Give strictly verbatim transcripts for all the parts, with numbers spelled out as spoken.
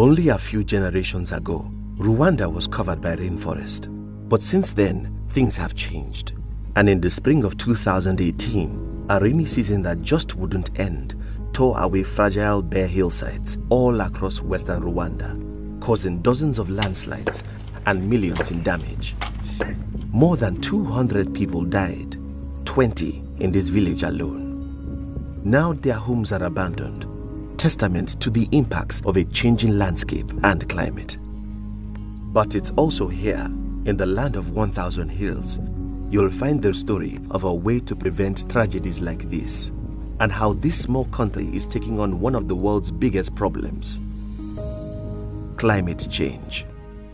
Only a few generations ago, Rwanda was covered by rainforest. But since then, things have changed. And in the spring of two thousand eighteen, a rainy season that just wouldn't end tore away fragile bare hillsides all across western Rwanda, causing dozens of landslides and millions in damage. More than two hundred people died, twenty in this village alone. Now their homes are abandoned, testament to the impacts of a changing landscape and climate. But it's also here, in the land of one thousand hills, you'll find the story of a way to prevent tragedies like this, and how this small country is taking on one of the world's biggest problems: climate change.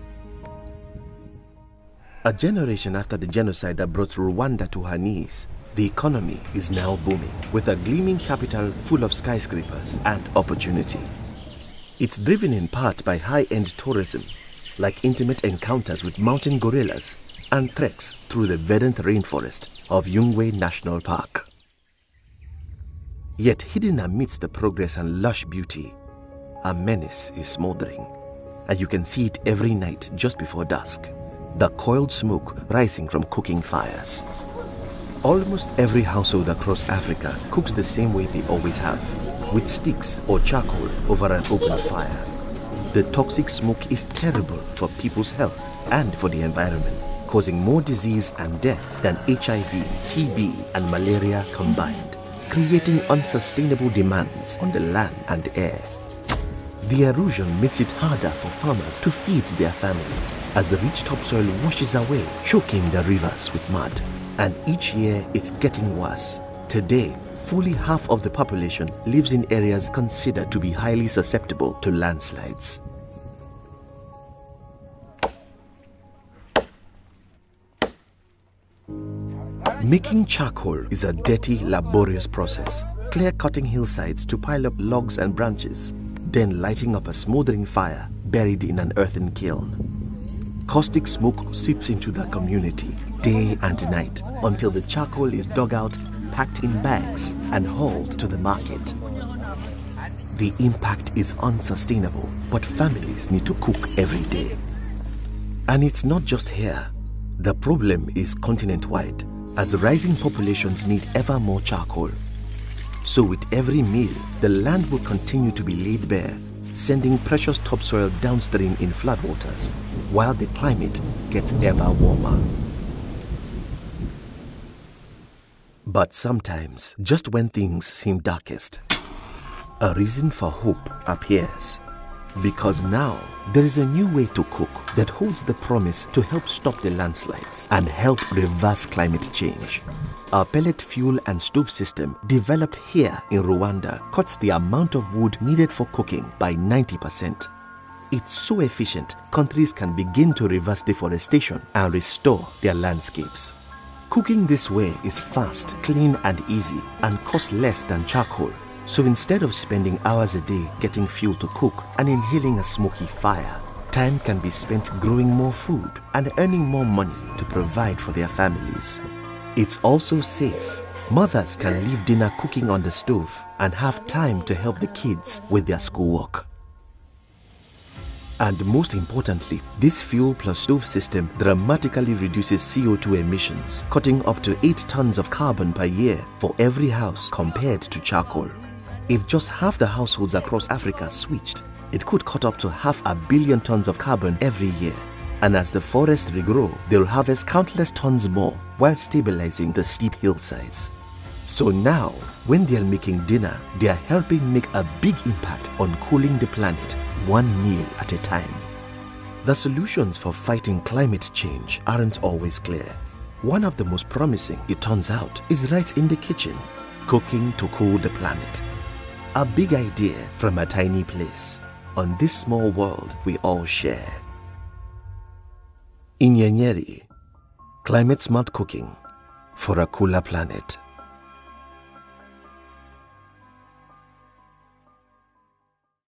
A generation after the genocide that brought Rwanda to her knees, the economy is now booming, with a gleaming capital full of skyscrapers and opportunity. It's driven in part by high-end tourism, like intimate encounters with mountain gorillas and treks through the verdant rainforest of Nyungwe National Park. Yet hidden amidst the progress and lush beauty, a menace is smoldering, and you can see it every night just before dusk: the coiled smoke rising from cooking fires. Almost every household across Africa cooks the same way they always have, with sticks or charcoal over an open fire. The toxic smoke is terrible for people's health and for the environment, causing more disease and death than H I V, T B, and malaria combined, creating unsustainable demands on the land and air. The erosion makes it harder for farmers to feed their families as the rich topsoil washes away, choking the rivers with mud. And each year it's getting worse. Today, fully half of the population lives in areas considered to be highly susceptible to landslides. Making charcoal is a dirty, laborious process, clear-cutting hillsides to pile up logs and branches, then lighting up a smoldering fire buried in an earthen kiln. Caustic smoke seeps into the community day and night until the charcoal is dug out, packed in bags, and hauled to the market. The impact is unsustainable, but families need to cook every day. And it's not just here. The problem is continent-wide, as rising populations need ever more charcoal. So with every meal, the land will continue to be laid bare, sending precious topsoil downstream in floodwaters, while the climate gets ever warmer. But sometimes, just when things seem darkest, a reason for hope appears. Because now, there is a new way to cook that holds the promise to help stop the landslides and help reverse climate change. Our pellet fuel and stove system, developed here in Rwanda, cuts the amount of wood needed for cooking by ninety percent. It's so efficient, countries can begin to reverse deforestation and restore their landscapes. Cooking this way is fast, clean and easy, and costs less than charcoal. So instead of spending hours a day getting fuel to cook and inhaling a smoky fire, time can be spent growing more food and earning more money to provide for their families. It's also safe. Mothers can leave dinner cooking on the stove and have time to help the kids with their schoolwork. And most importantly, this fuel plus stove system dramatically reduces C O two emissions, cutting up to eight tons of carbon per year for every house compared to charcoal. If just half the households across Africa switched, it could cut up to half a billion tons of carbon every year. And as the forests regrow, they'll harvest countless tons more while stabilizing the steep hillsides. So now, when they're making dinner, they're helping make a big impact on cooling the planet, one meal at a time. The solutions for fighting climate change aren't always clear. One of the most promising, it turns out, is right in the kitchen: cooking to cool the planet. A big idea from a tiny place on this small world we all share. Inyenyeri, climate smart cooking for a cooler planet.